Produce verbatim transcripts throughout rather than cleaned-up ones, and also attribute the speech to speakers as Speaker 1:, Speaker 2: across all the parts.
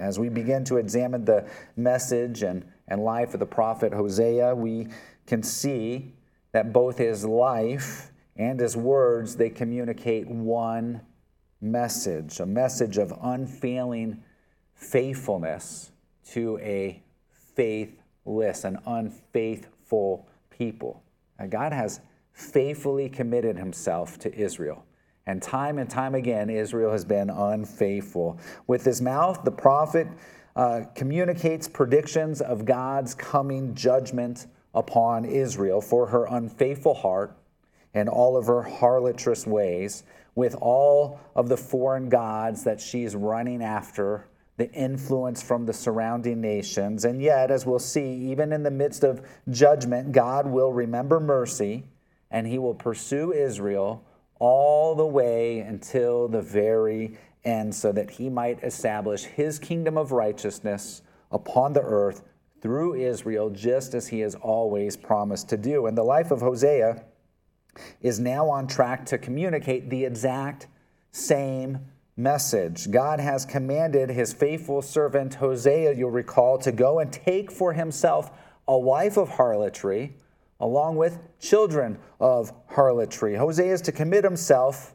Speaker 1: As we begin to examine the message and, and life of the prophet Hosea, we can see that both his life and his words, they communicate one message, a message of unfailing faithfulness to a faithless, an unfaithful people. Now, God has faithfully committed himself to Israel. And time and time again, Israel has been unfaithful. With his mouth, the prophet uh, communicates predictions of God's coming judgment upon Israel for her unfaithful heart and all of her harlotrous ways, with all of the foreign gods that she's running after, the influence from the surrounding nations. And yet, as we'll see, even in the midst of judgment, God will remember mercy, and he will pursue Israel all the way until the very end, so that he might establish his kingdom of righteousness upon the earth through Israel, just as he has always promised to do. And the life of Hosea is now on track to communicate the exact same message. God has commanded his faithful servant Hosea, you'll recall, to go and take for himself a wife of harlotry, along with children of harlotry. Hosea is to commit himself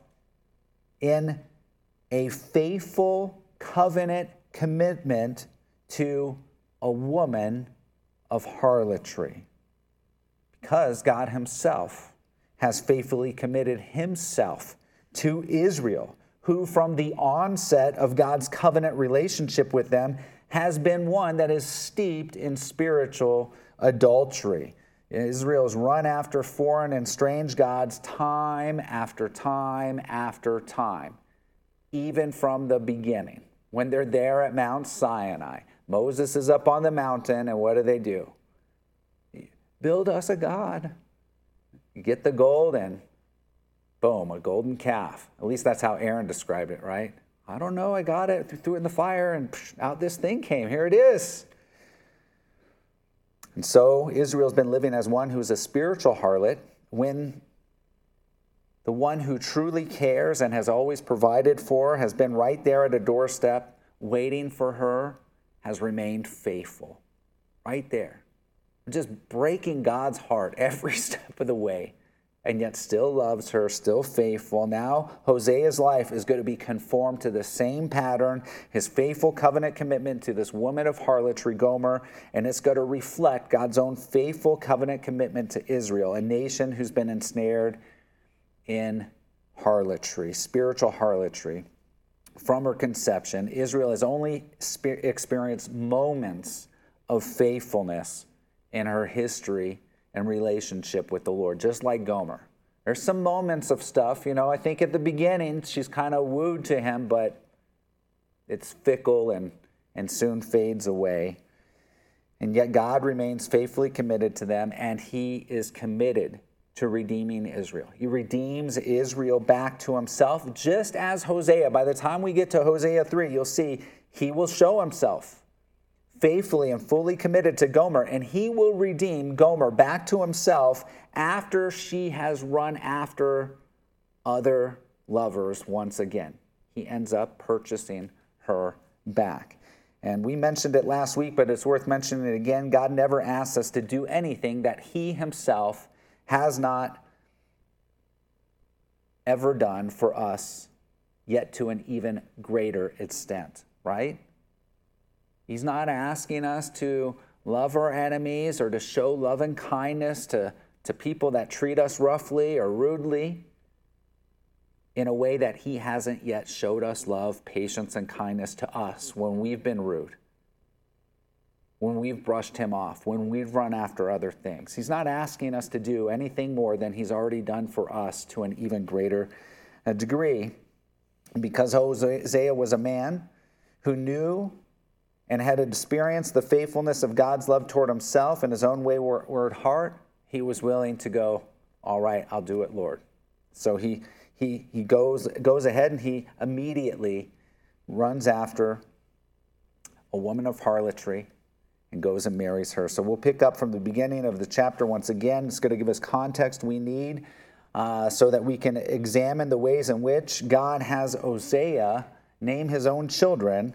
Speaker 1: in a faithful covenant commitment to a woman of harlotry, because God himself has faithfully committed himself to Israel, who from the onset of God's covenant relationship with them has been one that is steeped in spiritual adultery. Israel's run after foreign and strange gods time after time after time, even from the beginning. When they're there at Mount Sinai, Moses is up on the mountain, and what do they do? Build us a god. You get the gold, and boom, a golden calf. At least that's how Aaron described it, right? I don't know, I got it, threw it in the fire, and out this thing came. Here it is. And so Israel's been living as one who's a spiritual harlot, when the one who truly cares and has always provided for her, has been right there at a doorstep waiting for her, has remained faithful. Right there. Just breaking God's heart every step of the way, and yet still loves her, still faithful. Now Hosea's life is going to be conformed to the same pattern, his faithful covenant commitment to this woman of harlotry, Gomer, and it's going to reflect God's own faithful covenant commitment to Israel, a nation who's been ensnared in harlotry, spiritual harlotry. From her conception, Israel has only experienced moments of faithfulness in her history and relationship with the Lord, just like Gomer. There's some moments of stuff, you know, I think at the beginning she's kind of wooed to him, but it's fickle and, and soon fades away. And yet God remains faithfully committed to them, and he is committed to redeeming Israel. He redeems Israel back to himself, just as Hosea. By the time we get to Hosea three, you'll see he will show himself faithfully and fully committed to Gomer, and he will redeem Gomer back to himself after she has run after other lovers once again. He ends up purchasing her back. And we mentioned it last week, but it's worth mentioning it again. God never asks us to do anything that he himself has not ever done for us, yet to an even greater extent, right? He's not asking us to love our enemies or to show love and kindness to, to people that treat us roughly or rudely in a way that he hasn't yet showed us love, patience, and kindness to us when we've been rude, when we've brushed him off, when we've run after other things. He's not asking us to do anything more than he's already done for us to an even greater degree. Because Hosea was a man who knew and had experienced the faithfulness of God's love toward himself in his own wayward heart, he was willing to go, all right, I'll do it, Lord. So he he he goes goes ahead and he immediately runs after a woman of harlotry and goes and marries her. So we'll pick up from the beginning of the chapter once again. It's going to give us context we need uh, so that we can examine the ways in which God has Hosea name his own children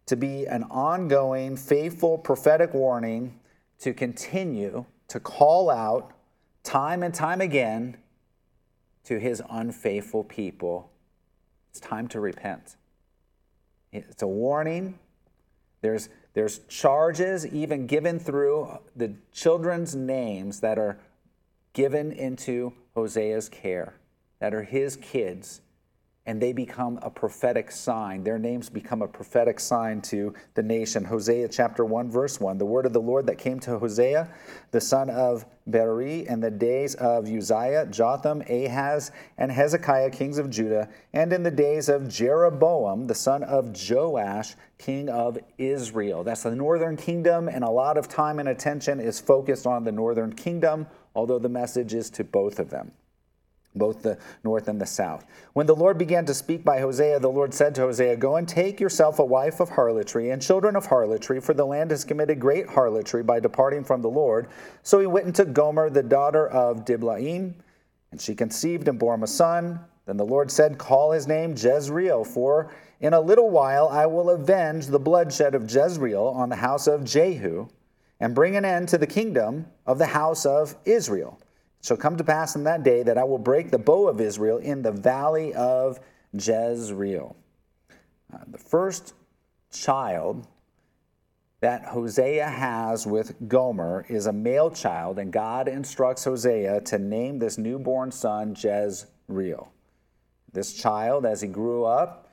Speaker 1: to be an ongoing, faithful, prophetic warning to continue to call out time and time again to his unfaithful people. It's time to repent. It's a warning. There's, there's charges even given through the children's names that are given into Hosea's care, that are his kids, and they become a prophetic sign. Their names become a prophetic sign to the nation. Hosea chapter one, verse one, the word of the Lord that came to Hosea, the son of Beeri, in the days of Uzziah, Jotham, Ahaz, and Hezekiah, kings of Judah, and in the days of Jeroboam, the son of Joash, king of Israel. That's the northern kingdom, and a lot of time and attention is focused on the northern kingdom, although the message is to both of them, both the north and the south. When the Lord began to speak by Hosea, the Lord said to Hosea, "Go and take yourself a wife of harlotry and children of harlotry, for the land has committed great harlotry by departing from the Lord." So he went and took Gomer, the daughter of Diblaim, and she conceived and bore him a son. Then the Lord said, "Call his name Jezreel, for in a little while I will avenge the bloodshed of Jezreel on the house of Jehu, and bring an end to the kingdom of the house of Israel. It shall come to pass in that day that I will break the bow of Israel in the valley of Jezreel." Uh, the first child that Hosea has with Gomer is a male child, and God instructs Hosea to name this newborn son Jezreel. This child, as he grew up,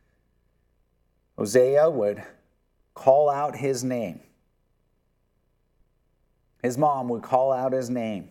Speaker 1: Hosea would call out his name. His mom would call out his name.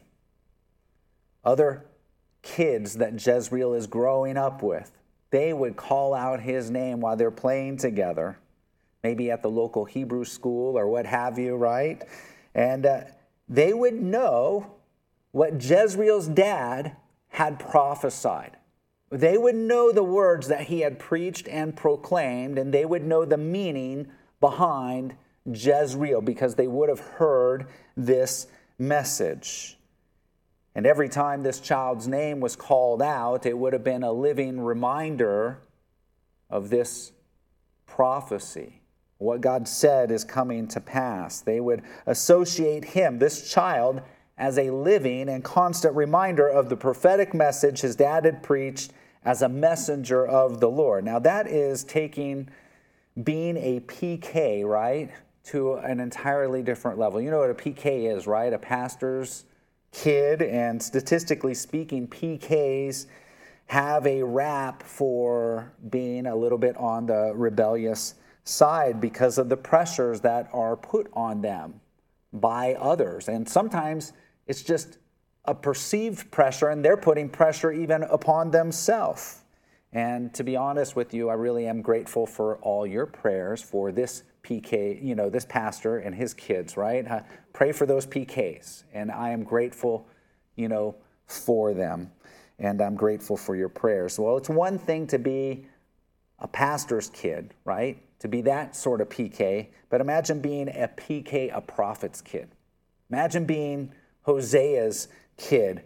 Speaker 1: Other kids that Jezreel is growing up with, they would call out his name while they're playing together, maybe at the local Hebrew school or what have you, right? And uh, they would know what Jezreel's dad had prophesied. They would know the words that he had preached and proclaimed, and they would know the meaning behind Jezreel because they would have heard this message. And every time this child's name was called out, it would have been a living reminder of this prophecy. What God said is coming to pass. They would associate him, this child, as a living and constant reminder of the prophetic message his dad had preached as a messenger of the Lord. Now that is taking being a P K, right, to an entirely different level. You know what a P K is, right? A pastor's kid, and statistically speaking, P Ks have a rap for being a little bit on the rebellious side because of the pressures that are put on them by others. And sometimes it's just a perceived pressure, and they're putting pressure even upon themselves. And to be honest with you, I really am grateful for all your prayers for this P K, you know, this pastor and his kids, right? Uh, pray for those P Ks. And I am grateful, you know, for them. And I'm grateful for your prayers. Well, it's one thing to be a pastor's kid, right? To be that sort of P K. But imagine being a P K, a prophet's kid. Imagine being Hosea's kid.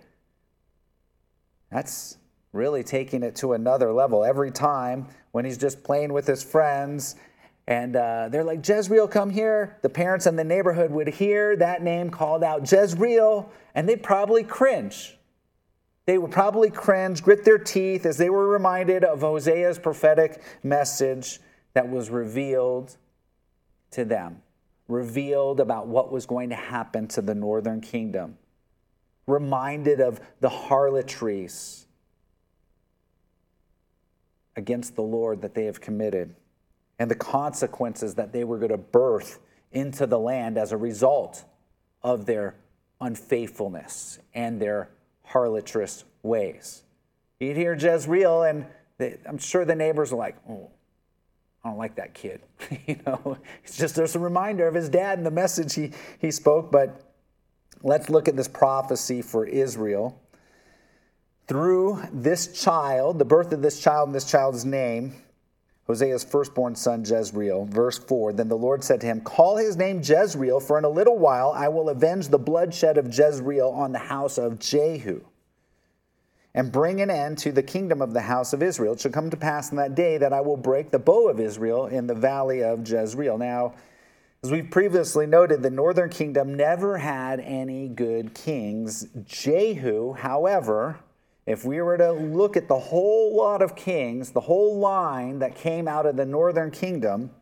Speaker 1: That's really taking it to another level. Every time when he's just playing with his friends and uh, they're like, "Jezreel, come here," the parents in the neighborhood would hear that name called out, Jezreel, and they'd probably cringe. They would probably cringe, grit their teeth as they were reminded of Hosea's prophetic message that was revealed to them, revealed about what was going to happen to the northern kingdom, reminded of the harlotries against the Lord that they have committed and the consequences that they were going to birth into the land as a result of their unfaithfulness and their harlotrous ways. You'd hear Jezreel, and they, I'm sure the neighbors are like, "Oh, I don't like that kid." You know, it's just there's a reminder of his dad and the message he, he spoke. But let's look at this prophecy for Israel. Through this child, the birth of this child and this child's name, Hosea's firstborn son Jezreel, verse four, then the Lord said to him, "Call his name Jezreel, for in a little while I will avenge the bloodshed of Jezreel on the house of Jehu. and bring an end to the kingdom of the house of Israel. It shall come to pass in that day that I will break the bow of Israel in the valley of Jezreel. Now, as we've previously noted, the northern kingdom never had any good kings. Jehu, however, if we were to look at the whole lot of kings, the whole line that came out of the northern kingdom,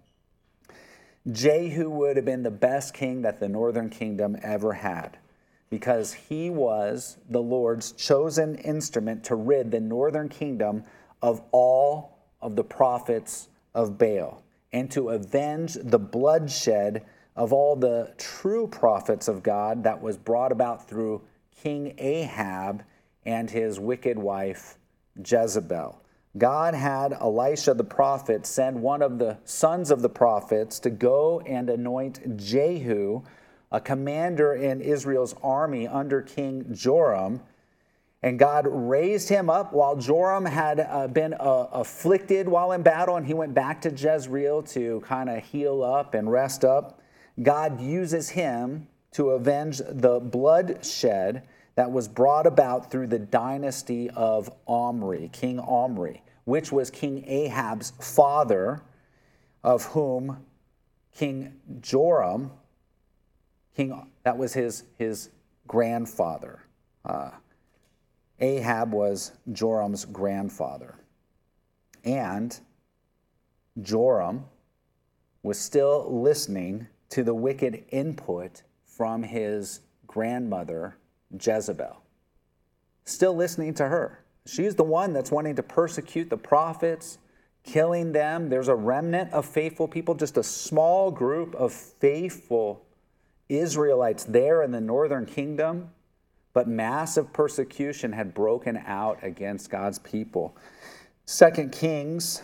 Speaker 1: Jehu would have been the best king that the northern kingdom ever had, because he was the Lord's chosen instrument to rid the northern kingdom of all of the prophets of Baal and to avenge the bloodshed of all the true prophets of God that was brought about through King Ahab and his wicked wife Jezebel. God had Elisha the prophet send one of the sons of the prophets to go and anoint Jehu, a commander in Israel's army under King Joram. And God raised him up while Joram had uh, been uh, afflicted while in battle, and he went back to Jezreel to kind of heal up and rest up. God uses him to avenge the bloodshed that was brought about through the dynasty of Omri, King Omri, which was King Ahab's father, of whom King Joram, King that was his, his grandfather. Uh, Ahab was Joram's grandfather. And Joram was still listening to the wicked input from his grandmother, Jezebel. Still listening to her. She's the one that's wanting to persecute the prophets, killing them. There's a remnant of faithful people, just a small group of faithful Israelites there in the northern kingdom, but massive persecution had broken out against God's people. Second Kings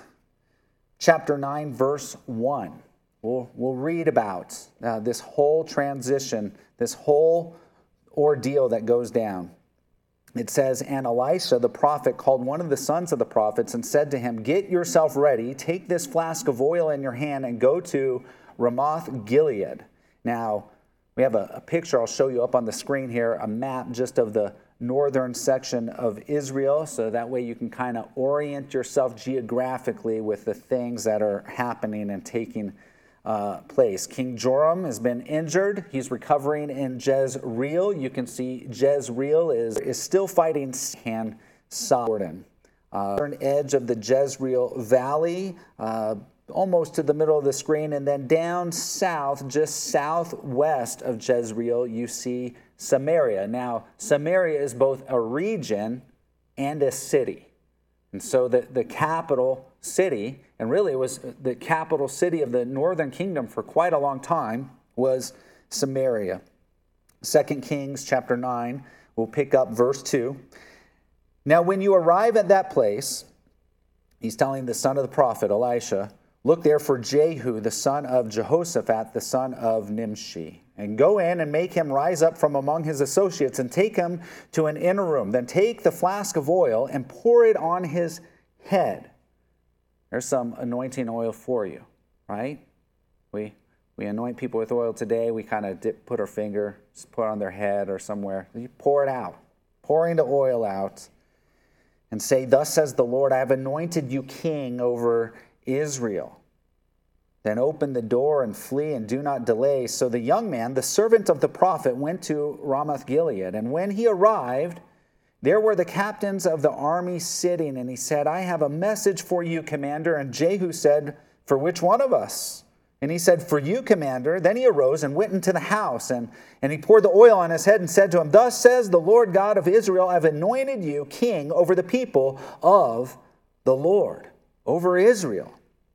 Speaker 1: chapter nine, verse one. We'll, we'll read about uh, this whole transition, this whole ordeal that goes down. It says, and Elisha the prophet called one of the sons of the prophets and said to him, get yourself ready, take this flask of oil in your hand and go to Ramoth Gilead. Now, we have a, a picture I'll show you up on the screen here, a map just of the northern section of Israel, so that way you can kind of orient yourself geographically with the things that are happening and taking uh, place. King Joram has been injured. He's recovering in Jezreel. You can see Jezreel is, is still fighting Han Jordan. Uh, northern edge of the Jezreel Valley, uh, almost to the middle of the screen, and then down south, just southwest of Jezreel, you see Samaria. Now, Samaria is both a region and a city. And so the, the capital city, and really it was the capital city of the northern kingdom for quite a long time, was Samaria. Second Kings chapter nine, we'll pick up verse two. Now, when you arrive at that place, he's telling the son of the prophet, Elisha, look there for Jehu, the son of Jehoshaphat, the son of Nimshi, and go in and make him rise up from among his associates and take him to an inner room. Then take the flask of oil and pour it on his head. There's some anointing oil for you, right? We we anoint people with oil today. We kind of dip, put our finger, put it on their head or somewhere. You pour it out, pouring the oil out, and say, thus says the Lord, I have anointed you king over Israel. Then open the door and flee and do not delay. So the young man, the servant of the prophet, went to Ramoth Gilead. And when he arrived, there were the captains of the army sitting. And he said, I have a message for you, commander. And Jehu said, for which one of us? And he said, for you, commander. Then he arose and went into the house. And, and he poured the oil on his head and said to him, thus says the Lord God of Israel, I have anointed you king over the people of the Lord, over Israel.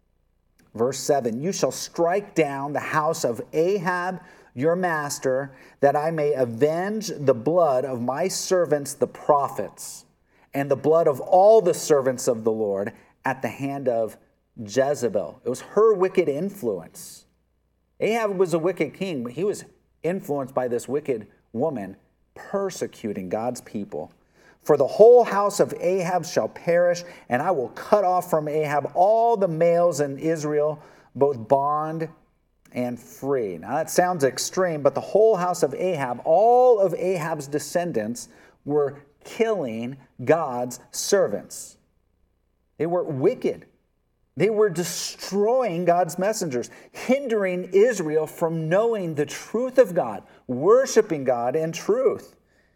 Speaker 1: Verse seven, you shall strike down the house of Ahab, your master, that I may avenge the blood of my servants, the prophets, and the blood of all the servants of the Lord at the hand of Jezebel. It was her wicked influence. Ahab was a wicked king, but he was influenced by this wicked woman persecuting God's people. For the whole house of Ahab shall perish, and I will cut off from Ahab all the males in Israel, both bond and free. Now that sounds extreme, but the whole house of Ahab, all of Ahab's descendants, were killing God's servants. They were wicked. They were destroying God's messengers, hindering Israel from knowing the truth of God, worshiping God in truth.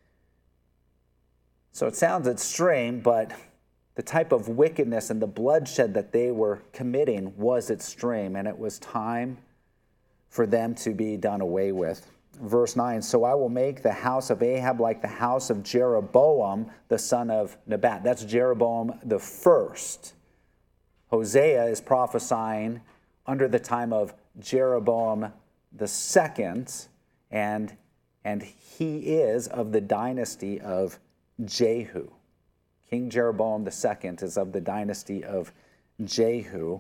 Speaker 1: So it sounds extreme, but the type of wickedness and the bloodshed that they were committing was extreme, and it was time for them to be done away with. Verse nine, so I will make the house of Ahab like the house of Jeroboam, the son of Nebat. That's Jeroboam the first. Hosea is prophesying under the time of Jeroboam the second, and, and he is of the dynasty of Jehu. King Jeroboam the second is of the dynasty of Jehu.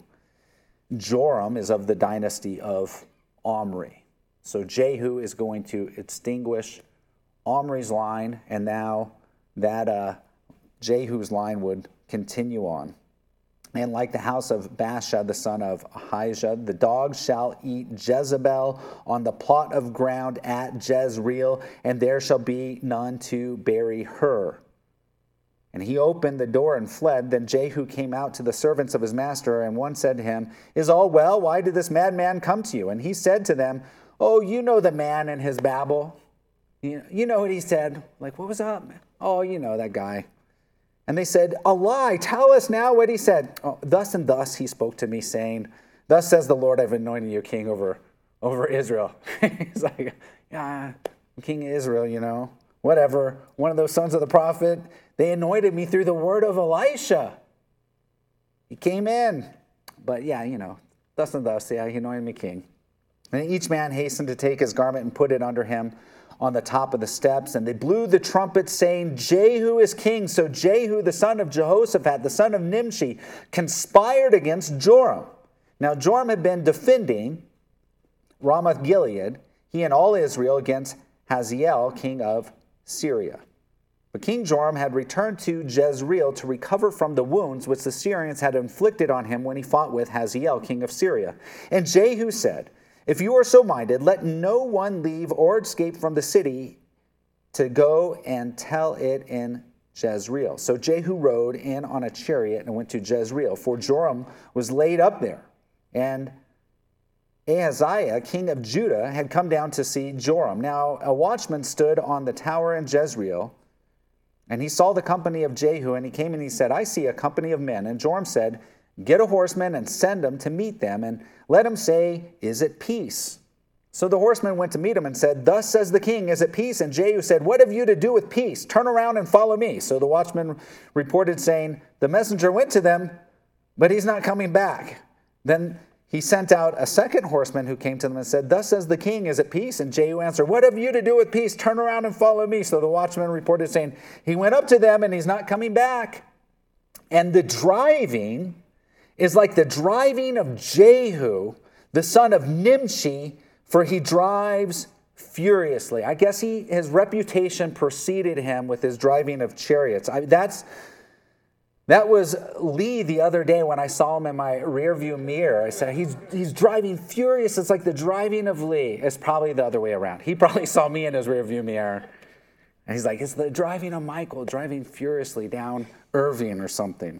Speaker 1: Joram is of the dynasty of Omri. So Jehu is going to extinguish Omri's line, and now that uh, Jehu's line would continue on. And like the house of Baasha, the son of Ahijah, the dogs shall eat Jezebel on the plot of ground at Jezreel, and there shall be none to bury her. And he opened the door and fled. Then Jehu came out to the servants of his master, and one said to him, Is all well? Why did this madman come to you? And he said to them, Oh, you know the man and his babble. You know, you know what he said? Like, what was up? Oh, you know that guy. And they said, A lie, tell us now what he said. Oh, thus and thus he spoke to me, saying, Thus says the Lord, I've anointed you king over, over Israel. He's like, yeah, I'm king of Israel, you know, whatever. One of those sons of the prophet, they anointed me through the word of Elisha. He came in. But yeah, you know, thus and thus, yeah, he anointed me king. And each man hastened to take his garment and put it under him on the top of the steps, and they blew the trumpet, saying, Jehu is king. So Jehu, the son of Jehoshaphat, the son of Nimshi, conspired against Joram. Now Joram had been defending Ramoth Gilead, he and all Israel, against Hazael, king of Syria. But King Joram had returned to Jezreel to recover from the wounds which the Syrians had inflicted on him when he fought with Hazael, king of Syria. And Jehu said, If you are so minded, let no one leave or escape from the city to go and tell it in Jezreel. So Jehu rode in on a chariot and went to Jezreel, for Joram was laid up there. And Ahaziah, king of Judah, had come down to see Joram. Now a watchman stood on the tower in Jezreel, and he saw the company of Jehu, and he came and he said, I see a company of men. And Joram said, Get a horseman and send him to meet them, and let him say, Is it peace? So the horseman went to meet him and said, Thus says the king, Is it peace? And Jehu said, What have you to do with peace? Turn around and follow me. So the watchman reported, saying, The messenger went to them, but he's not coming back. Then he sent out a second horseman who came to them and said, Thus says the king, Is it peace? And Jehu answered, What have you to do with peace? Turn around and follow me. So the watchman reported, saying, He went up to them, and he's not coming back. And the driving is like the driving of Jehu, the son of Nimshi, for he drives furiously. I guess he his reputation preceded him with his driving of chariots. I, that's that was Lee the other day when I saw him in my rearview mirror. I said, he's he's driving furious. It's like the driving of Lee. It's probably the other way around. He probably saw me in his rearview mirror. And he's like, it's the driving of Michael, driving furiously down Irving or something.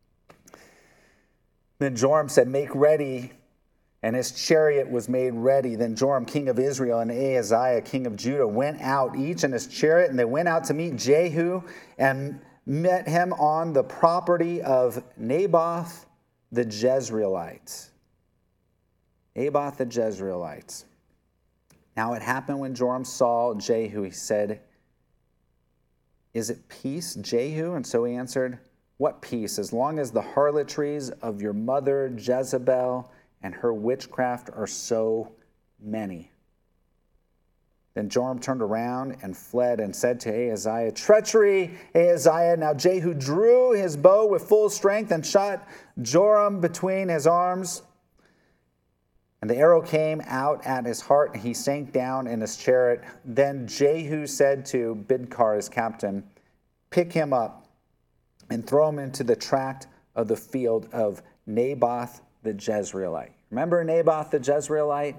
Speaker 1: Then Joram said, Make ready. And his chariot was made ready. Then Joram, king of Israel, and Ahaziah, king of Judah, went out, each in his chariot, and they went out to meet Jehu and met him on the property of Naboth the Jezreelite. Naboth the Jezreelite. Now it happened when Joram saw Jehu, he said, Is it peace, Jehu? And so he answered, What peace? As long as the harlotries of your mother Jezebel and her witchcraft are so many. Then Joram turned around and fled and said to Ahaziah, Treachery, Ahaziah. Now Jehu drew his bow with full strength and shot Joram between his arms. And the arrow came out at his heart, and he sank down in his chariot. Then Jehu said to Bidkar, his captain, Pick him up and throw him into the tract of the field of Naboth the Jezreelite. Remember Naboth the Jezreelite?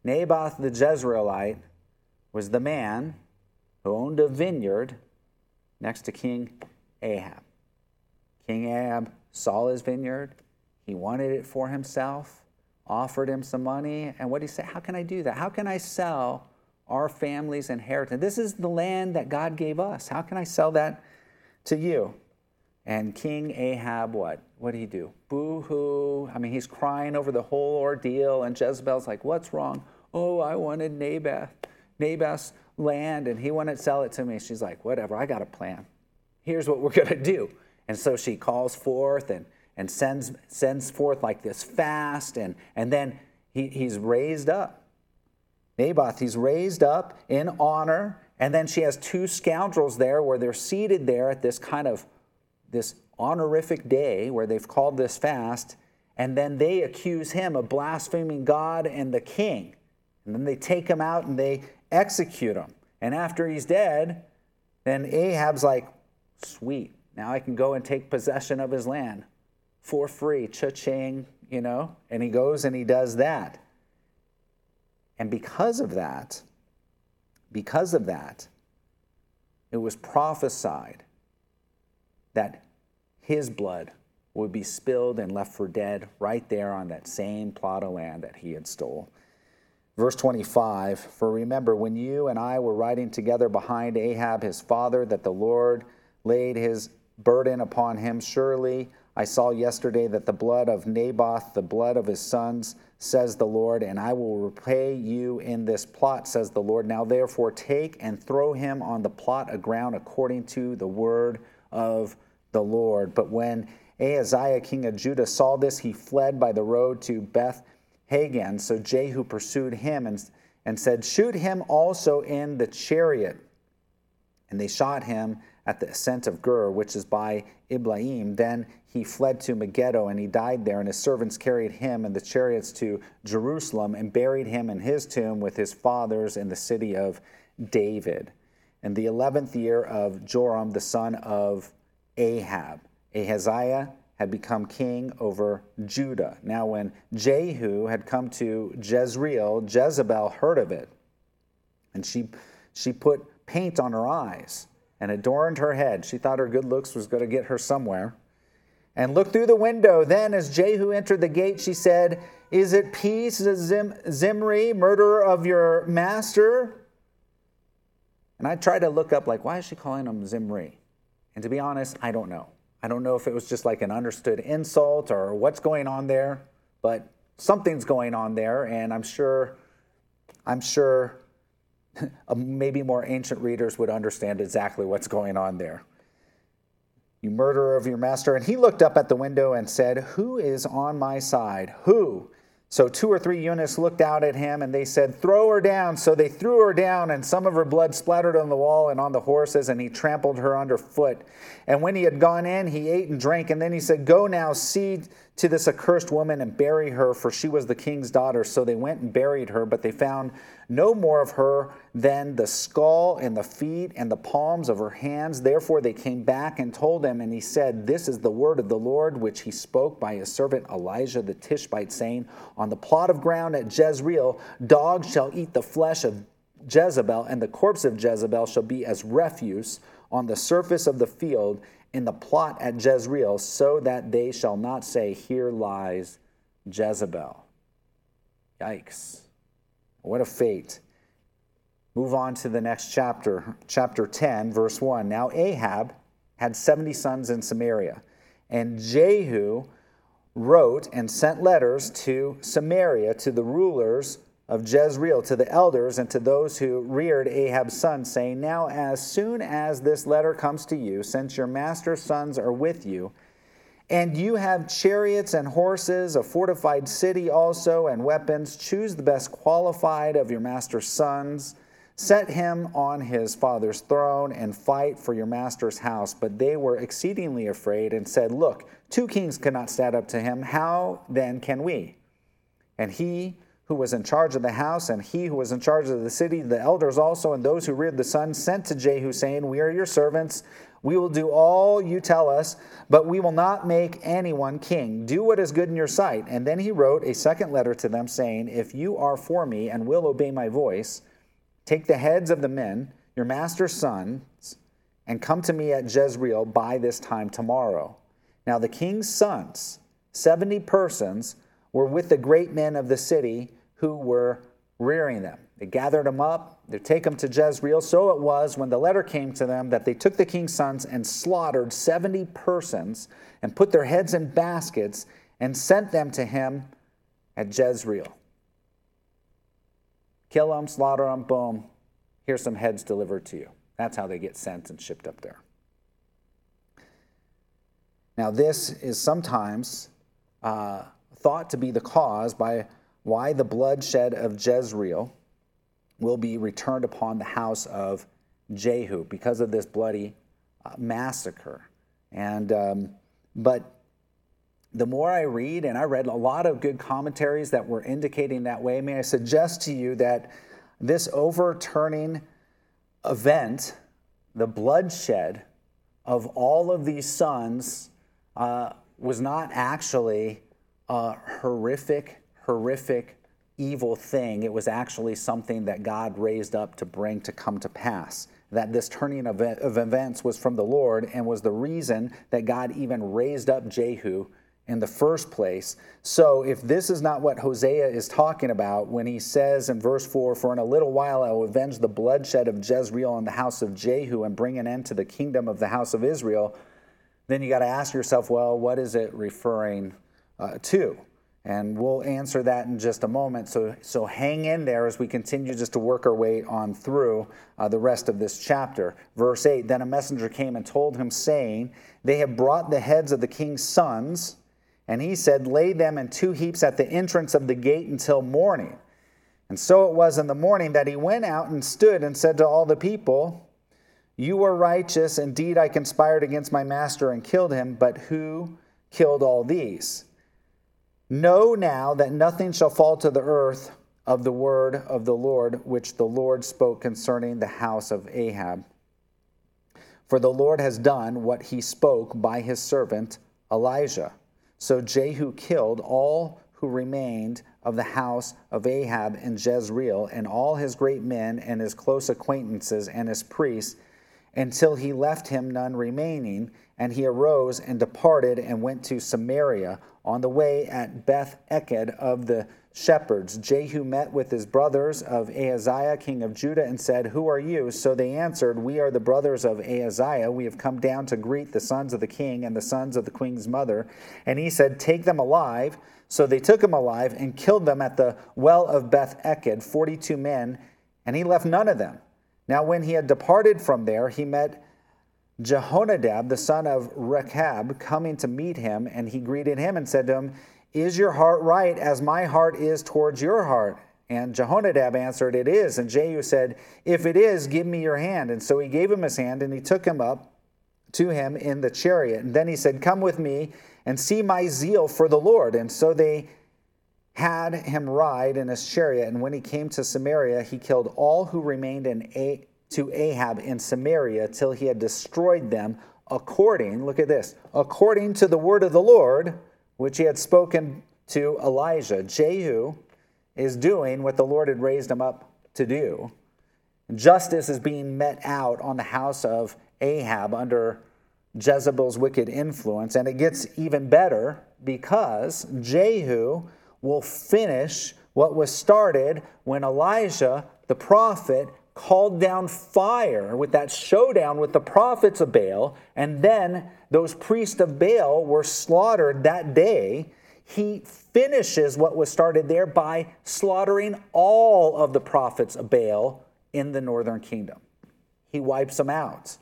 Speaker 1: Naboth the Jezreelite was the man who owned a vineyard next to King Ahab. King Ahab saw his vineyard. He wanted it for himself, offered him some money. And what did he say? How can I do that? How can I sell our family's inheritance? This is the land that God gave us. How can I sell that to you? And King Ahab, what? What did he do? Boo-hoo. I mean, he's crying over the whole ordeal. And Jezebel's like, what's wrong? Oh, I wanted Naboth, Naboth's land, and he wouldn't sell it to me. She's like, whatever, I got a plan. Here's what we're going to do. And so she calls forth and, and sends sends forth like this fast, and, and then he, he's raised up. Naboth, he's raised up in honor, and then she has two scoundrels there where they're seated there at this kind of this honorific day where they've called this fast, and then they accuse him of blaspheming God and the king. And then they take him out and they execute him. And after he's dead, then Ahab's like, sweet, now I can go and take possession of his land for free, cha-ching, you know, and he goes and he does that. And because of that, because of that, it was prophesied that his blood would be spilled and left for dead right there on that same plot of land that he had stole. Verse twenty-five, for remember, when you and I were riding together behind Ahab his father, that the Lord laid his burden upon him. Surely I saw yesterday that the blood of Naboth, the blood of his sons, says the Lord, and I will repay you in this plot, says the Lord. Now therefore take and throw him on the plot of ground according to the word of the Lord. But when Ahaziah, king of Judah, saw this, he fled by the road to Beth Hagan. So Jehu pursued him and, and said, shoot him also in the chariot. And they shot him at the ascent of Gur, which is by Iblaim. Then he fled to Megiddo, and he died there, and his servants carried him and the chariots to Jerusalem and buried him in his tomb with his fathers in the city of David. In the eleventh year of Joram, the son of Ahab, Ahaziah had become king over Judah. Now when Jehu had come to Jezreel, Jezebel heard of it, and she, she put paint on her eyes and adorned her head. She thought her good looks was going to get her somewhere. And looked through the window. Then as Jehu entered the gate, she said, is it peace, Zim- Zimri, murderer of your master? And I tried to look up, like, why is she calling him Zimri? And to be honest, I don't know. I don't know if it was just like an understood insult or what's going on there, but something's going on there, and I'm sure, I'm sure maybe more ancient readers would understand exactly what's going on there. You murderer of your master. And he looked up at the window and said, who is on my side? Who? So two or three eunuchs looked out at him, and they said, throw her down. So they threw her down, and some of her blood splattered on the wall and on the horses, and he trampled her underfoot. And when he had gone in, he ate and drank, and then he said, go now, see to this accursed woman and bury her, for she was the king's daughter. So they went and buried her, but they found no more of her than the skull and the feet and the palms of her hands. Therefore they came back and told him, and he said, this is the word of the Lord, which he spoke by his servant Elijah the Tishbite, saying, on the plot of ground at Jezreel, dogs shall eat the flesh of Jezebel, and the corpse of Jezebel shall be as refuse on the surface of the field in the plot at Jezreel, so that they shall not say, here lies Jezebel. Yikes. What a fate. Move on to the next chapter, chapter ten, verse one. Now Ahab had seventy sons in Samaria, and Jehu wrote and sent letters to Samaria, to the rulers of Jezreel, to the elders, and to those who reared Ahab's sons, saying, now as soon as this letter comes to you, since your master's sons are with you, and you have chariots and horses, a fortified city also, and weapons, choose the best qualified of your master's sons, set him on his father's throne, and fight for your master's house. But they were exceedingly afraid and said, look, two kings cannot stand up to him. How then can we? And he who was in charge of the house, and he who was in charge of the city, the elders also, and those who reared the sons, sent to Jehu, saying, we are your servants. We will do all you tell us, but we will not make anyone king. Do what is good in your sight. And then he wrote a second letter to them, saying, if you are for me and will obey my voice, take the heads of the men, your master's sons, and come to me at Jezreel by this time tomorrow. Now the king's sons, seventy persons, were with the great men of the city who were rearing them. They gathered them up, they take them to Jezreel. So it was when the letter came to them that they took the king's sons and slaughtered seventy persons and put their heads in baskets and sent them to him at Jezreel. Kill them, slaughter them, boom. Here's some heads delivered to you. That's how they get sent and shipped up there. Now this is sometimes uh, thought to be the cause by why the bloodshed of Jezreel will be returned upon the house of Jehu because of this bloody uh, massacre. And um, but the more I read, and I read a lot of good commentaries that were indicating that way, may I suggest to you that this overturning event, the bloodshed of all of these sons, uh, was not actually a horrific, horrific, evil thing. It was actually something that God raised up to bring to come to pass. That this turning of, of events was from the Lord and was the reason that God even raised up Jehu in the first place. So if this is not what Hosea is talking about when he says in verse four, for in a little while I will avenge the bloodshed of Jezreel on the house of Jehu and bring an end to the kingdom of the house of Israel, then you got to ask yourself, well, what is it referring uh, to? And we'll answer that in just a moment. So, so hang in there as we continue just to work our way on through uh, the rest of this chapter. Verse eight, then a messenger came and told him, saying, they have brought the heads of the king's sons, and he said, lay them in two heaps at the entrance of the gate until morning. And so it was in the morning that he went out and stood and said to all the people, you were righteous. Indeed, I conspired against my master and killed him. But who killed all these? Know now that nothing shall fall to the earth of the word of the Lord, which the Lord spoke concerning the house of Ahab. For the Lord has done what he spoke by his servant Elijah. So Jehu killed all who remained of the house of Ahab in Jezreel, and all his great men and his close acquaintances and his priests, until he left him none remaining. And he arose and departed and went to Samaria. On the way at Beth Eked of the shepherds, Jehu met with his brothers of Ahaziah, king of Judah, and said, who are you? So they answered, we are the brothers of Ahaziah. We have come down to greet the sons of the king and the sons of the queen's mother. And he said, take them alive. So they took him alive and killed them at the well of Beth Eked, forty-two men, and he left none of them. Now when he had departed from there, he met Jehonadab, the son of Rechab, coming to meet him, and he greeted him and said to him, is your heart right as my heart is towards your heart? And Jehonadab answered, it is. And Jehu said, if it is, give me your hand. And so he gave him his hand, and he took him up to him in the chariot. And then he said, come with me and see my zeal for the Lord. And so they had him ride in his chariot. And when he came to Samaria, he killed all who remained in A- to Ahab in Samaria till he had destroyed them according, look at this, according to the word of the Lord, which he had spoken to Elijah. Jehu is doing what the Lord had raised him up to do. Justice is being met out on the house of Ahab under Jezebel's wicked influence. And it gets even better because Jehu will finish what was started when Elijah, the prophet, called down fire with that showdown with the prophets of Baal, and then those priests of Baal were slaughtered that day. He finishes what was started there by slaughtering all of the prophets of Baal in the northern kingdom. He wipes them out.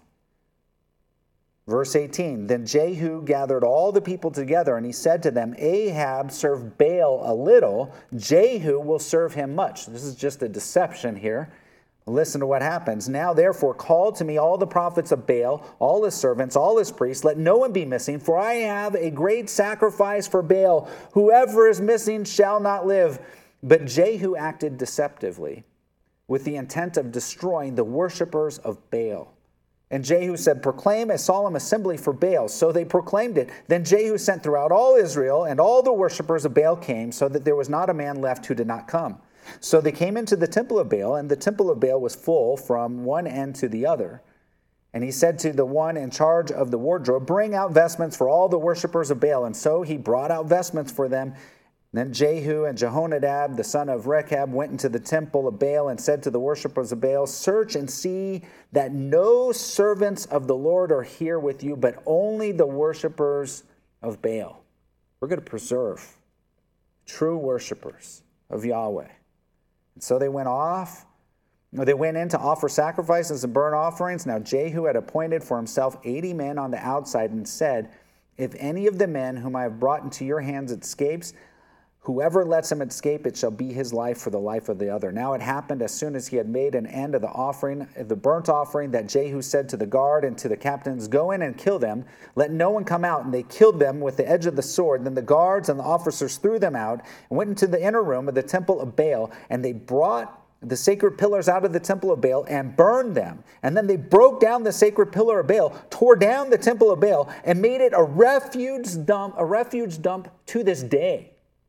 Speaker 1: Verse eighteen, then Jehu gathered all the people together, and he said to them, Ahab served Baal a little, Jehu will serve him much. This is just a deception here. Listen to what happens. Now, therefore, call to me all the prophets of Baal, all his servants, all his priests. Let no one be missing, for I have a great sacrifice for Baal. Whoever is missing shall not live. But Jehu acted deceptively with the intent of destroying the worshippers of Baal. And Jehu said, proclaim a solemn assembly for Baal. So they proclaimed it. Then Jehu sent throughout all Israel, and all the worshippers of Baal came, so that there was not a man left who did not come. So they came into the temple of Baal, and the temple of Baal was full from one end to the other. And he said to the one in charge of the wardrobe, bring out vestments for all the worshipers of Baal. And so he brought out vestments for them. Then Jehu and Jehonadab, the son of Rechab, went into the temple of Baal and said to the worshipers of Baal, search and see that no servants of the Lord are here with you, but only the worshipers of Baal. We're going to preserve true worshipers of Yahweh. And so they went off. They went in to offer sacrifices and burnt offerings. Now Jehu had appointed for himself eighty men on the outside and said, if any of the men whom I have brought into your hands escapes, whoever lets him escape, it shall be his life for the life of the other. Now it happened as soon as he had made an end of the offering, the burnt offering, that Jehu said to the guard and to the captains, go in and kill them. Let no one come out. And they killed them with the edge of the sword. Then the guards and the officers threw them out and went into the inner room of the temple of Baal. And they brought the sacred pillars out of the temple of Baal and burned them. And then they broke down the sacred pillar of Baal, tore down the temple of Baal, and made it a refuge dump, a refuge dump to this day.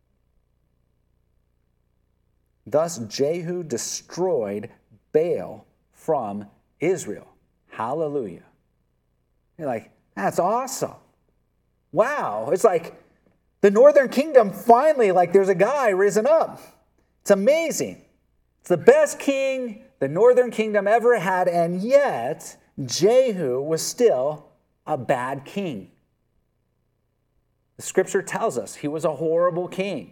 Speaker 1: Thus Jehu destroyed Baal from Israel. Hallelujah. You're like, that's awesome. Wow. It's like the northern kingdom finally, like there's a guy risen up. It's amazing. It's the best king the northern kingdom ever had, and yet Jehu was still a bad king. The scripture tells us he was a horrible king,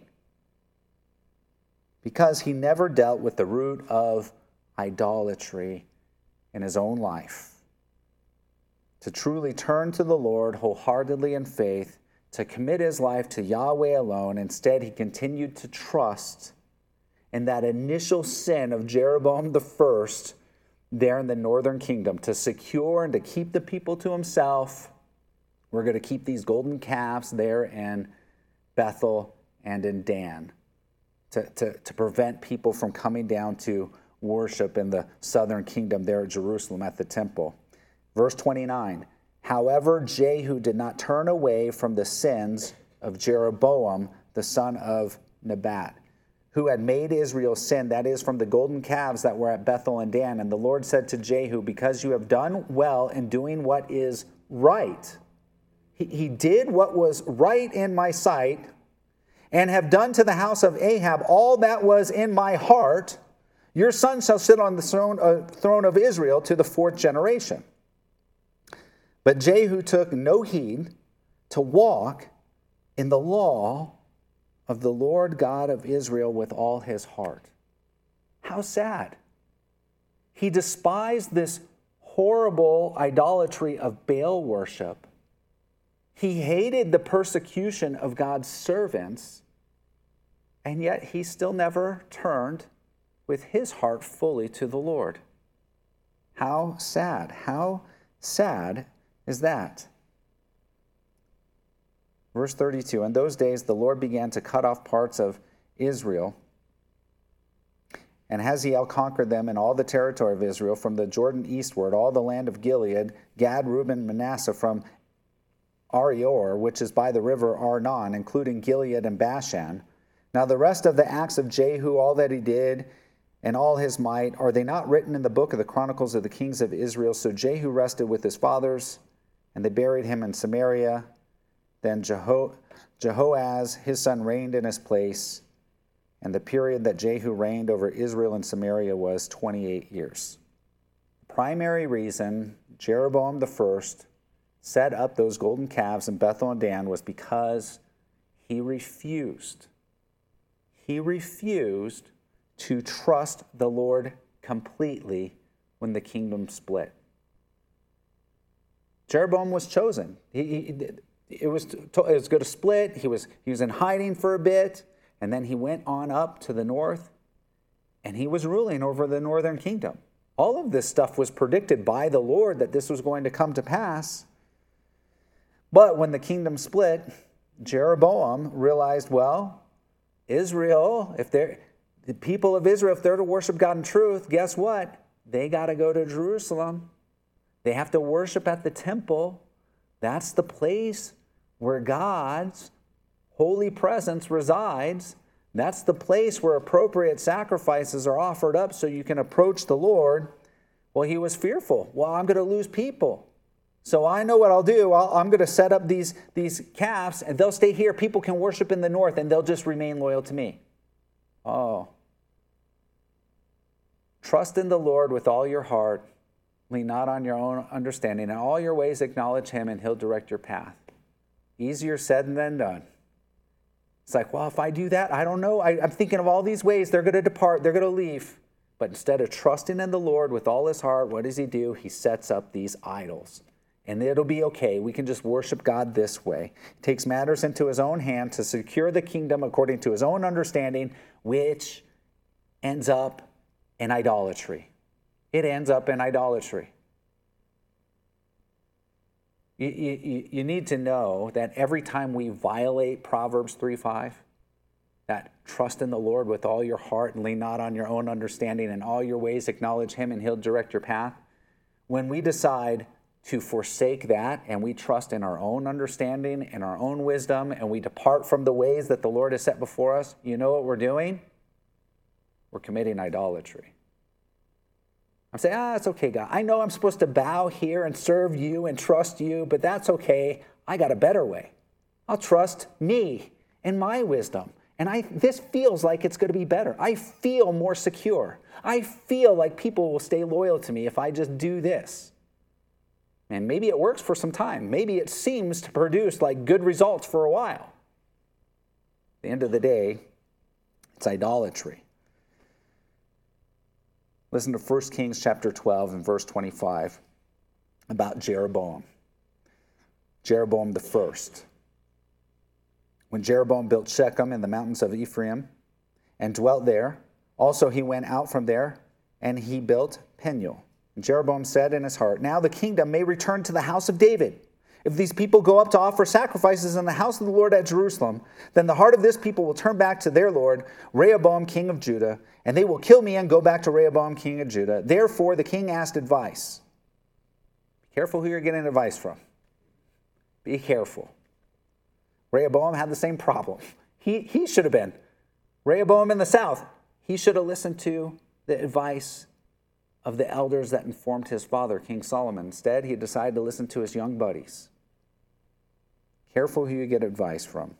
Speaker 1: because he never dealt with the root of idolatry in his own life. To truly turn to the Lord wholeheartedly in faith, to commit his life to Yahweh alone, instead he continued to trust in that initial sin of Jeroboam the first there in the northern kingdom, to secure and to keep the people to himself. We're going to keep these golden calves there in Bethel and in Dan. To, to, to prevent people from coming down to worship in the southern kingdom there at Jerusalem at the temple. Verse twenty-nine, however, Jehu did not turn away from the sins of Jeroboam, the son of Nebat, who had made Israel sin, that is, from the golden calves that were at Bethel and Dan. And the Lord said to Jehu, because you have done well in doing what is right. He, he did what was right in my sight, and have done to the house of Ahab all that was in my heart, your son shall sit on the throne, uh, throne of Israel to the fourth generation. But Jehu took no heed to walk in the law of the Lord God of Israel with all his heart. How sad. He despised this horrible idolatry of Baal worship. He hated the persecution of God's servants, and yet he still never turned with his heart fully to the Lord. How sad. How sad is that? Verse thirty-two, in those days the Lord began to cut off parts of Israel, and Hazael conquered them in all the territory of Israel, from the Jordan eastward, all the land of Gilead, Gad, Reuben, Manasseh, from Arior, which is by the river Arnon, including Gilead and Bashan. Now the rest of the acts of Jehu, all that he did, and all his might, are they not written in the book of the Chronicles of the kings of Israel? So Jehu rested with his fathers, and they buried him in Samaria. Then Jeho- Jehoaz, his son, reigned in his place, and the period that Jehu reigned over Israel and Samaria was twenty-eight years. The primary reason Jeroboam the first set up those golden calves in Bethel and Dan was because he refused. He refused to trust the Lord completely when the kingdom split. Jeroboam was chosen. He, he, it was it was going to split. He was he was in hiding for a bit, and then he went on up to the north, and he was ruling over the northern kingdom. All of this stuff was predicted by the Lord that this was going to come to pass. But when the kingdom split, Jeroboam realized, well, Israel, if they're the people of Israel, if they're to worship God in truth, guess what? They got to go to Jerusalem. They have to worship at the temple. That's the place where God's holy presence resides. That's the place where appropriate sacrifices are offered up so you can approach the Lord Well, he was fearful. Well, I'm going to lose people. So I know what I'll do. I'll, I'm going to set up these, these calves, and they'll stay here. People can worship in the north, and they'll just remain loyal to me. Oh. Trust in the Lord with all your heart. Lean not on your own understanding. In all your ways acknowledge him, and he'll direct your path. Easier said than done. It's like, well, if I do that, I don't know. I, I'm thinking of all these ways. They're going to depart. They're going to leave. But instead of trusting in the Lord with all his heart, what does he do? He sets up these idols. And it'll be okay. We can just worship God this way. He takes matters into his own hand to secure the kingdom according to his own understanding, which ends up in idolatry. It ends up in idolatry. You, you, you need to know that every time we violate Proverbs three five, that trust in the Lord with all your heart and lean not on your own understanding, in all your ways acknowledge him and he'll direct your path. When we decide to forsake that and we trust in our own understanding and our own wisdom and we depart from the ways that the Lord has set before us, you know what we're doing? We're committing idolatry. I'm saying, ah, it's okay, God. I know I'm supposed to bow here and serve you and trust you, but that's okay. I got a better way. I'll trust me and my wisdom. And I, this feels like it's going to be better. I feel more secure. I feel like people will stay loyal to me if I just do this. And maybe it works for some time. Maybe it seems to produce like good results for a while. At the end of the day, it's idolatry. Listen to First Kings chapter twelve and verse twenty-five about Jeroboam. Jeroboam the first. When Jeroboam built Shechem in the mountains of Ephraim and dwelt there, also he went out from there and he built Peniel. And Jeroboam said in his heart, now the kingdom may return to the house of David. If these people go up to offer sacrifices in the house of the Lord at Jerusalem, then the heart of this people will turn back to their Lord, Rehoboam, king of Judah, and they will kill me and go back to Rehoboam, king of Judah. Therefore, the king asked advice. Be careful who you're getting advice from. Be careful. Rehoboam had the same problem. He, he should have been. Rehoboam in the south, he should have listened to the advice of the elders that informed his father, King Solomon. Instead, he decided to listen to his young buddies. Careful who you get advice from.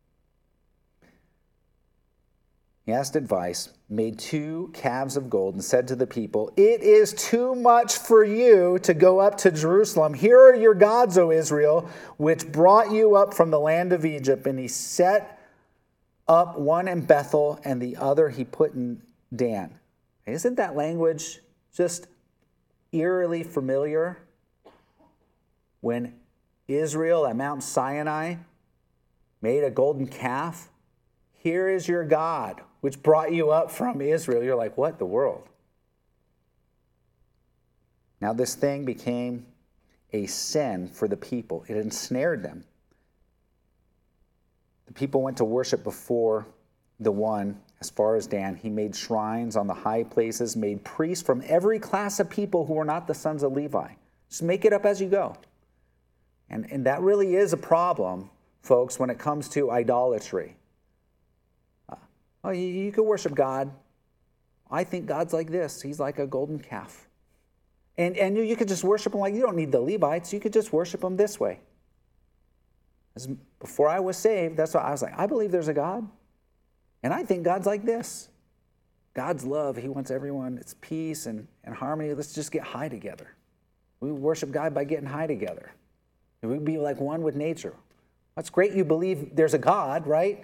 Speaker 1: He asked advice, made two calves of gold, and said to the people, it is too much for you to go up to Jerusalem. Here are your gods, O Israel, which brought you up from the land of Egypt. And he set up one in Bethel, and the other he put in Dan. Isn't that language just eerily familiar? When Israel at Mount Sinai made a golden calf, here is your God, which brought you up from Israel. You're like, what the world? Now this thing became a sin for the people. It ensnared them. The people went to worship before the one as far as Dan. He made shrines on the high places, made priests from every class of people who were not the sons of Levi. Just make it up as you go. And, and that really is a problem, folks, when it comes to idolatry. Uh, oh, you, you can worship God. I think God's like this. He's like a golden calf. And, and you, you could just worship him like you don't need the Levites. You could just worship him this way. As, before I was saved, that's why I was like, I believe there's a God. And I think God's like this. God's love, he wants everyone, it's peace and, and harmony. Let's just get high together. We worship God by getting high together. We be like one with nature. That's great you believe there's a God, right?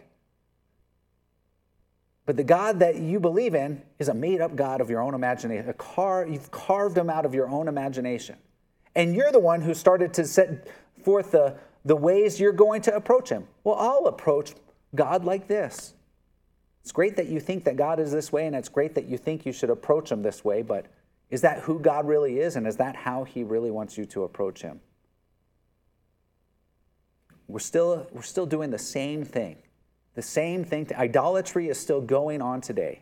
Speaker 1: But the God that you believe in is a made-up God of your own imagination. A car, you've carved him out of your own imagination. And you're the one who started to set forth the, the ways you're going to approach him. Well, I'll approach God like this. It's great that you think that God is this way, and it's great that you think you should approach him this way, but is that who God really is, and is that how he really wants you to approach him? We're still, we're still doing the same thing. The same thing. Idolatry is still going on today.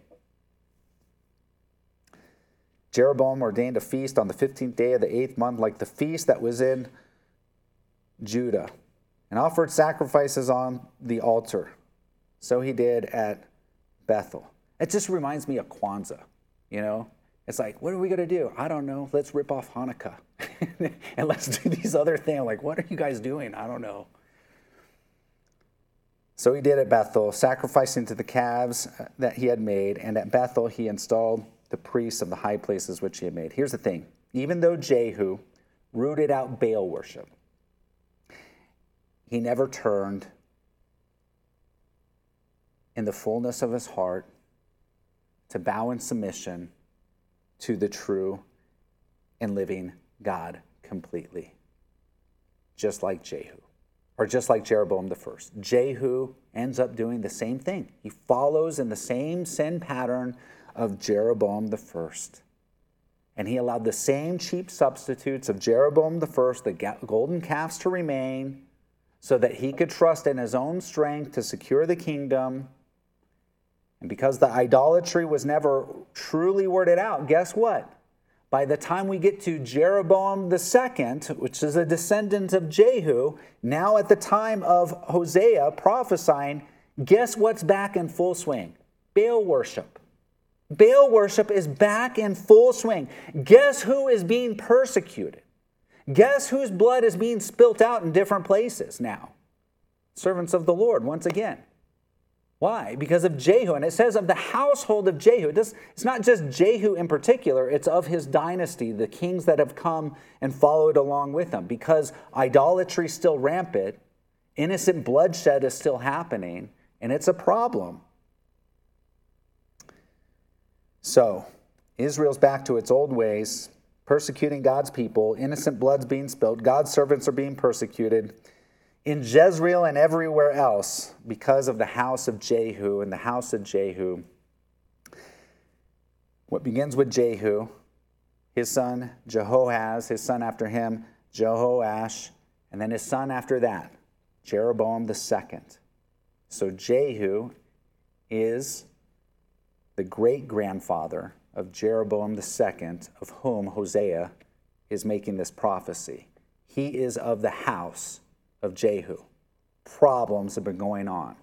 Speaker 1: Jeroboam ordained a feast on the fifteenth day of the eighth month, like the feast that was in Judah, and offered sacrifices on the altar. So he did at Bethel. It just reminds me of Kwanzaa, you know? It's like, what are we going to do? I don't know. Let's rip off Hanukkah. And let's do these other things. Like, what are you guys doing? I don't know. So he did at Bethel, sacrificing to the calves that he had made. And at Bethel, he installed the priests of the high places which he had made. Here's the thing. Even though Jehu rooted out Baal worship, he never turned in the fullness of his heart to bow in submission to the true and living God completely. Just like Jehu, or just like Jeroboam the first. Jehu ends up doing the same thing. He follows in the same sin pattern of Jeroboam the first. And he allowed the same cheap substitutes of Jeroboam the first, the golden calves, to remain so that he could trust in his own strength to secure the kingdom. And because the idolatry was never truly worded out, guess what? By the time we get to Jeroboam the second, which is a descendant of Jehu, now at the time of Hosea prophesying, guess what's back in full swing? Baal worship. Baal worship is back in full swing. Guess who is being persecuted? Guess whose blood is being spilt out in different places now? Servants of the Lord, once again. Why? Because of Jehu. And it says of the household of Jehu. It does, it's not just Jehu in particular. It's of his dynasty, the kings that have come and followed along with him. Because idolatry is still rampant. Innocent bloodshed is still happening. And it's a problem. So, Israel's back to its old ways, persecuting God's people. Innocent blood's being spilled. God's servants are being persecuted. In Jezreel and everywhere else, because of the house of Jehu and the house of Jehu. What begins with Jehu, his son Jehoahaz, his son after him, Jehoash, and then his son after that, Jeroboam the second. So Jehu is the great-grandfather of Jeroboam the second, of whom Hosea is making this prophecy. He is of the house of Jehu. Problems have been going on.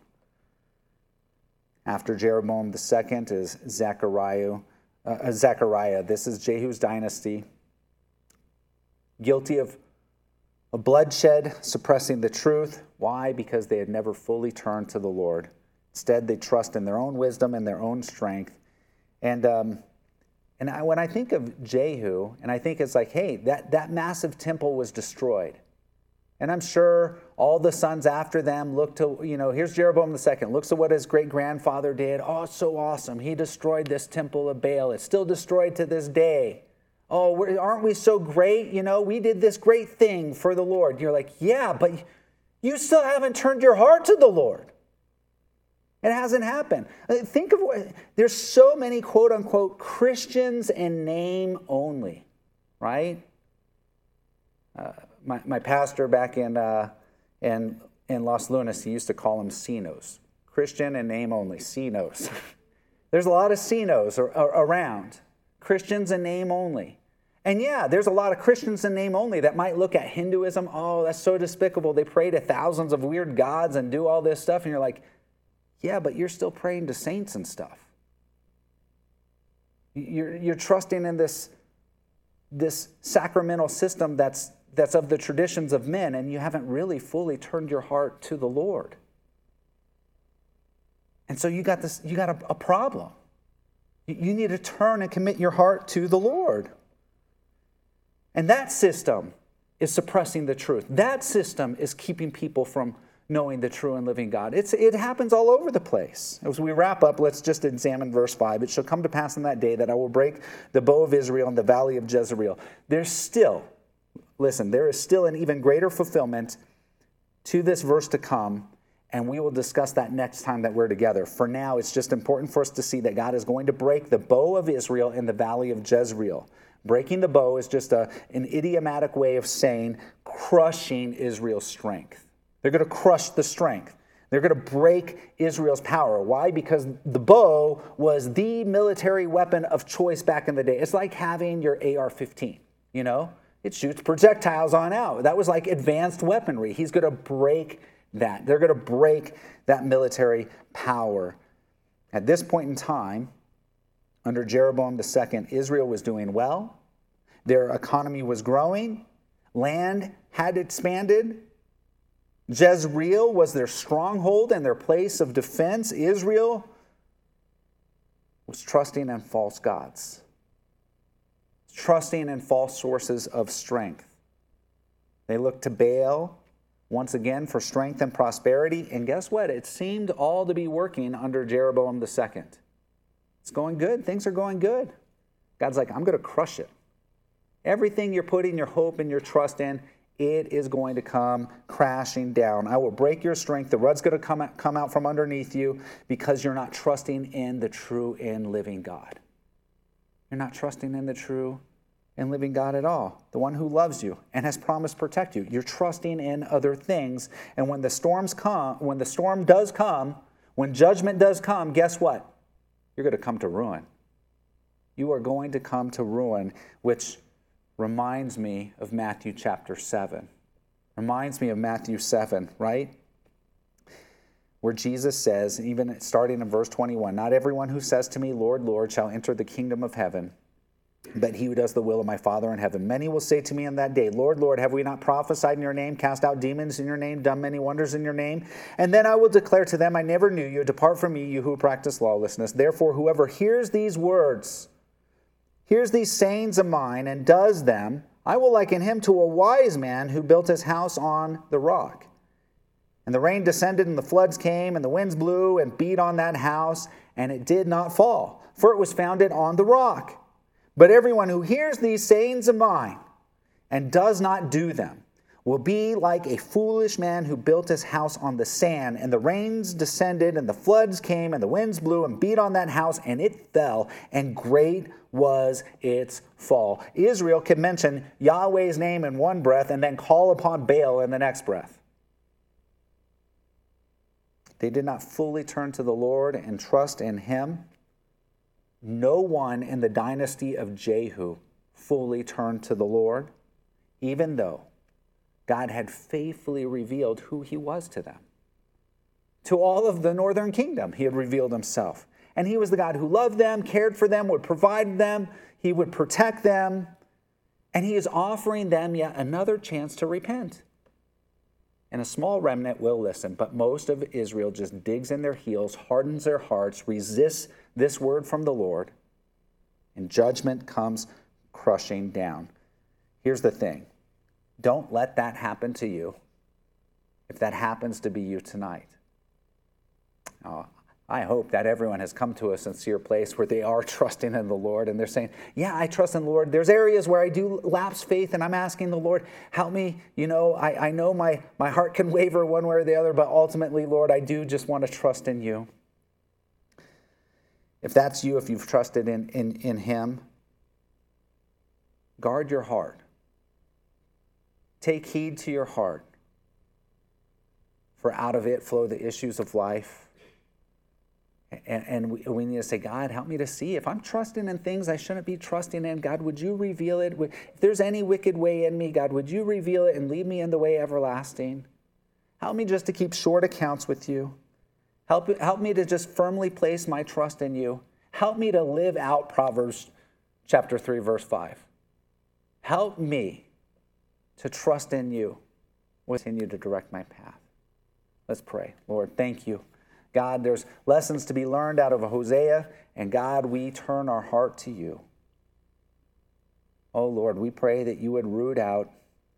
Speaker 1: After Jeroboam the second is Zechariah. Uh, Zechariah. This is Jehu's dynasty. Guilty of a bloodshed, suppressing the truth. Why? Because they had never fully turned to the Lord. Instead, they trust in their own wisdom and their own strength. And um, and I, when I think of Jehu, and I think it's like, hey, that, that massive temple was destroyed. And I'm sure all the sons after them look to, you know, here's Jeroboam the second, looks at what his great-grandfather did. Oh, it's so awesome. He destroyed this temple of Baal. It's still destroyed to this day. Oh, we're, aren't we so great? You know, we did this great thing for the Lord. You're like, yeah, but you still haven't turned your heart to the Lord. It hasn't happened. Think of what, there's so many quote-unquote Christians in name only, right? Uh, My, my pastor back in, uh, in, in Los Lunas, he used to call them C N Os. Christian and name only, C N Os. There's a lot of C N Os ar- ar- around. Christians and name only. And yeah, there's a lot of Christians in name only that might look at Hinduism. Oh, that's so despicable. They pray to thousands of weird gods and do all this stuff. And you're like, yeah, but you're still praying to saints and stuff. You're, you're trusting in this, this sacramental system that's that's of the traditions of men, and you haven't really fully turned your heart to the Lord. And so you got this, you got a, a problem. You need to turn and commit your heart to the Lord. And that system is suppressing the truth. That system is keeping people from knowing the true and living God. It's, it happens all over the place. As we wrap up, let's just examine verse five. It shall come to pass in that day that I will break the bow of Israel in the valley of Jezreel. There's still Listen, there is still an even greater fulfillment to this verse to come, and we will discuss that next time that we're together. For now, it's just important for us to see that God is going to break the bow of Israel in the valley of Jezreel. Breaking the bow is just a, an idiomatic way of saying crushing Israel's strength. They're going to crush the strength. They're going to break Israel's power. Why? Because the bow was the military weapon of choice back in the day. It's like having your A R fifteen, you know? It shoots projectiles on out. That was like advanced weaponry. He's going to break that. They're going to break that military power. At this point in time, Under Jeroboam the second, Israel was doing well. Their economy was growing. Land had expanded. Jezreel was their stronghold and their place of defense. Israel was trusting in false gods, trusting in false sources of strength. They looked to Baal once again for strength and prosperity. And guess what? It seemed all to be working under Jeroboam the second. It's going good. Things are going good. God's like, I'm going to crush it. Everything you're putting your hope and your trust in, it is going to come crashing down. I will break your strength. The rud's going to come out, come out from underneath you because you're not trusting in the true and living God. You're not trusting in the true and living God at all, the one who loves you and has promised to protect you. You're trusting in other things. And when the storms come, when the storm does come, when judgment does come, guess what? You're going to come to ruin. You are going to come to ruin, which reminds me of Matthew chapter seven. Reminds me of Matthew seven, right? Where Jesus says, even starting in verse twenty-one, not everyone who says to me, Lord, Lord, shall enter the kingdom of heaven, but he who does the will of my Father in heaven. Many will say to me in that day, Lord, Lord, have we not prophesied in your name, cast out demons in your name, done many wonders in your name? And then I will declare to them, I never knew you. Depart from me, you who practice lawlessness. Therefore, whoever hears these words, hears these sayings of mine, and does them, I will liken him to a wise man who built his house on the rock. And the rain descended, and the floods came, and the winds blew and beat on that house, and it did not fall, for it was founded on the rock. But everyone who hears these sayings of mine and does not do them will be like a foolish man who built his house on the sand, and the rains descended, and the floods came, and the winds blew and beat on that house, and it fell, and great was its fall. Israel can mention Yahweh's name in one breath and then call upon Baal in the next breath. They did not fully turn to the Lord and trust in him. No one in the dynasty of Jehu fully turned to the Lord, even though God had faithfully revealed who he was to them. To all of the northern kingdom, he had revealed himself. And he was the God who loved them, cared for them, would provide them, he would protect them. And he is offering them yet another chance to repent. And a small remnant will listen, but most of Israel just digs in their heels, hardens their hearts, resists this word from the Lord, and judgment comes crushing down. Here's the thing. Don't let that happen to you if that happens to be you tonight. Oh, I hope that everyone has come to a sincere place where they are trusting in the Lord and they're saying, yeah, I trust in the Lord. There's areas where I do lapse faith and I'm asking the Lord, help me. You know, I, I know my, my heart can waver one way or the other, but ultimately, Lord, I do just want to trust in you. If that's you, if you've trusted in, in, in him, guard your heart. Take heed to your heart, for out of it flow the issues of life. And, and we, we need to say, God, help me to see. If I'm trusting in things I shouldn't be trusting in, God, would you reveal it? If there's any wicked way in me, God, would you reveal it and lead me in the way everlasting? Help me just to keep short accounts with you. Help, help me to just firmly place my trust in you. Help me to live out Proverbs chapter three, verse five. Help me to trust in you. Continue to direct my path. Let's pray. Lord, thank you. God, there's lessons to be learned out of Hosea, and God, we turn our heart to you. Oh, Lord, we pray that you would root out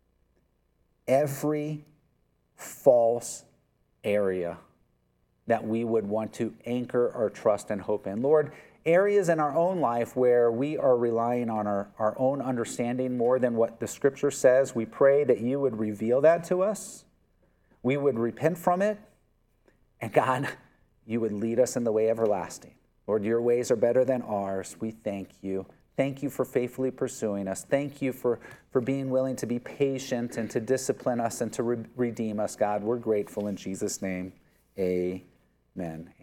Speaker 1: every false area that we would want to anchor our trust and hope in. Lord, areas in our own life where we are relying on our, our own understanding more than what the Scripture says, we pray that you would reveal that to us. We would repent from it. And God, you would lead us in the way everlasting. Lord, your ways are better than ours. We thank you. Thank you for faithfully pursuing us. Thank you for, for being willing to be patient and to discipline us and to re- redeem us, God. We're grateful in Jesus' name. Amen.